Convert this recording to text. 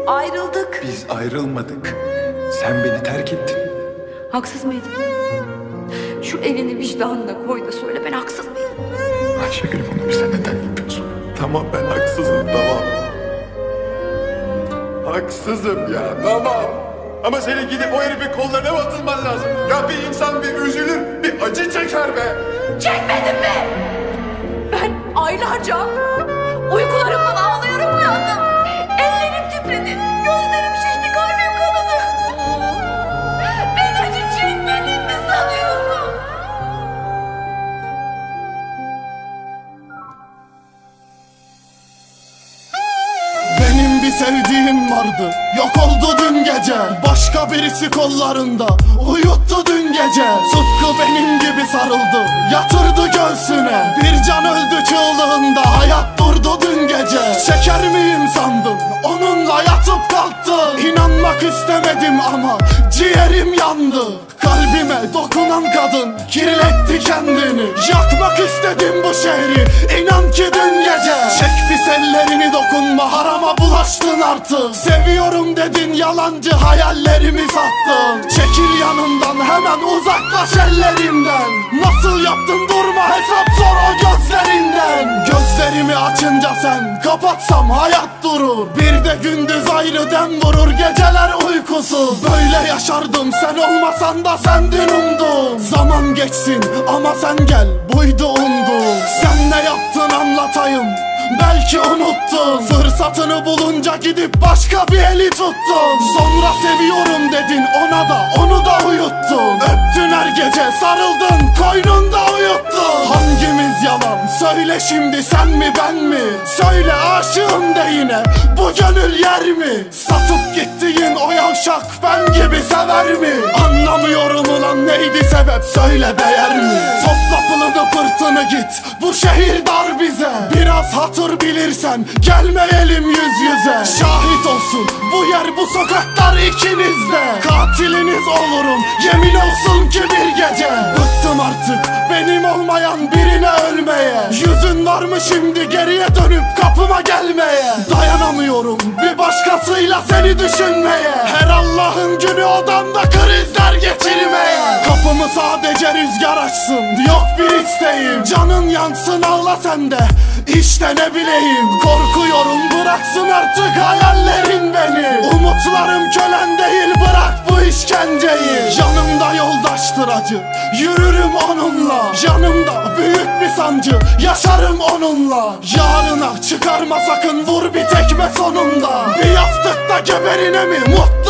Ayrıldık. Biz ayrılmadık. Sen beni terk ettin. Haksız mıydım? Şu elini vicdanına koy da söyle, ben haksız mıydım? Ayşegül, bunu bize neden yapıyorsun? Tamam, ben haksızım, tamam. Haksızım ya, tamam. Ama senin gidip o herifin kollarına mı atılman lazım? Ya bir insan bir üzülür, bir acı çeker be. Çekmedin mi? Ben aylarca uykularımdan ağlayarak uyandım. Ellerim titredi, gözlerim şişti, kalbim kanadı. Ben acı çekmedim mi sanıyorsun? Benim bir sevdiğim vardı, yok oldu dün gece. Başka birisi kollarında uyuttu dün gece. Tıpkı benim gibi sarıldı, yatırdı göğsüne. Bir can öldü çığlığında, hayat durdu dün gece. Şeker miyim sandın, onunla yatıp kalktın. İnanmak istemedim ama ciğerim yandı. Kalbime dokunan kadın kirletti kendini. Yakmak istedim bu şehri, inan ki dün gece. Çek pis ellerini, dokunma, harama bulaştın artık. Seviyorum dedin, yalancı hayallerimi sattın. Çekil yanımdan, hemen uzaklaş ellerimden. Nasıl yaptın, durma, hesap sor o gözlerinden. Gözlerimi açınca sen, kapatsam hayat durur. Bir de gündüz ayrı dem vurur, geceler uykusuz. Böyle yaşardım sen olmasan da, sendin umdum. Zaman geçsin ama sen gel, buydu umdum. Sen ne yaptın anlatayım, belki unuttun. Fırsatını bulunca gidip başka bir eli tuttun. Sonra seviyorum dedin, ona da onu da uyuttun. Öptün her gece, sarıldın, koynunda uyuttun. Hangimiz yalan, söyle şimdi, sen mi ben mi? Söyle, aşığım de yine, bu gönül yer mi? Satıp gittiğin o yavşak ben gibi sever mi? Anlamıyorum ulan, neydi sebep, söyle, değer mi? Topla pılını pırtını git, bu şehir dar bize. Biraz hatır bilirsen gelmeyelim yüz yüze. Şahit olsun bu yer, bu sokaklar ikinizde. Katiliniz olurum, yemin olsun ki bir gece. Bıktım artık benim olmayan birine ölmeye. Yüzün var mı şimdi geriye dönüp kapıma gelmeye? Dayanamıyorum bir başkasıyla seni düşünmeye. Her Allah'ın günü odamda krizler geçirmeye. Kapımı sadece rüzgar açsın, yok bir isteğim. Canın yansın, ağla sen de, İşte ne bileyim. Korkuyorum, bıraksın artık hayallerin beni. Umutlarım kölen değil, bırak bu işkenceyi. Yanımda yoldaştır acı, yürürüm onunla. Yanımda büyük bir sancı, yaşarım onunla. Yarına çıkarma sakın, vur bir tekme sonunda. Bir yastıkta geberine mi, mutlu